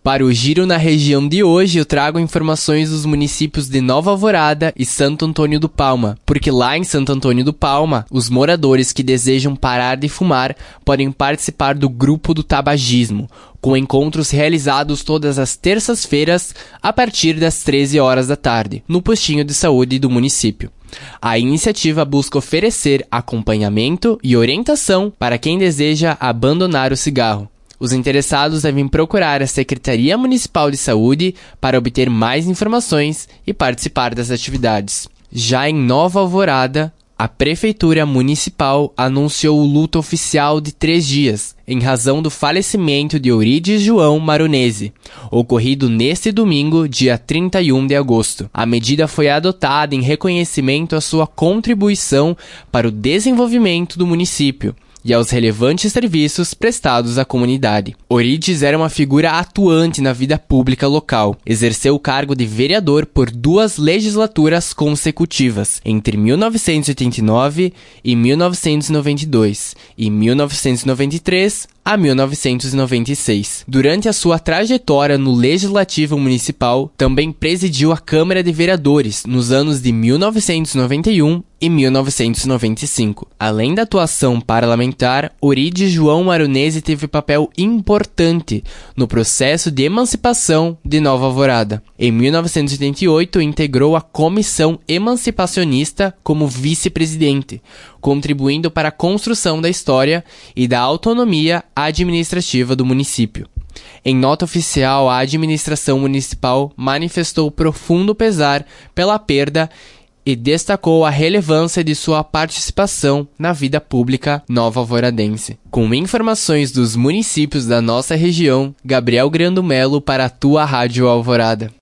Para o giro na região de hoje, eu trago informações dos municípios de Nova Alvorada e Santo Antônio do Palma, porque lá em Santo Antônio do Palma, os moradores que desejam parar de fumar podem participar do grupo do tabagismo, com encontros realizados todas as terças-feiras a partir das 13 horas da tarde, no postinho de saúde do município. A iniciativa busca oferecer acompanhamento e orientação para quem deseja abandonar o cigarro. Os interessados devem procurar a Secretaria Municipal de Saúde para obter mais informações e participar das atividades. Já em Nova Alvorada, a Prefeitura Municipal anunciou o luto oficial de 3 dias, em razão do falecimento de Eurides João Maronese, ocorrido neste domingo, dia 31 de agosto. A medida foi adotada em reconhecimento à sua contribuição para o desenvolvimento do município e aos relevantes serviços prestados à comunidade. Eurides era uma figura atuante na vida pública local. Exerceu o cargo de vereador por 2 legislaturas consecutivas, entre 1989 e 1992, e 1993 a 1996. Durante a sua trajetória no Legislativo Municipal, também presidiu a Câmara de Vereadores nos anos de 1991 e 1995. Além da atuação parlamentar, Eurides João Maronese teve papel importante no processo de emancipação de Nova Alvorada. Em 1988, integrou a Comissão Emancipacionista como vice-presidente, contribuindo para a construção da história e da autonomia administrativa do município. Em nota oficial, a administração municipal manifestou profundo pesar pela perda e destacou a relevância de sua participação na vida pública nova-alvoradense. Com informações dos municípios da nossa região, Gabriel Grando Melo para a tua Rádio Alvorada.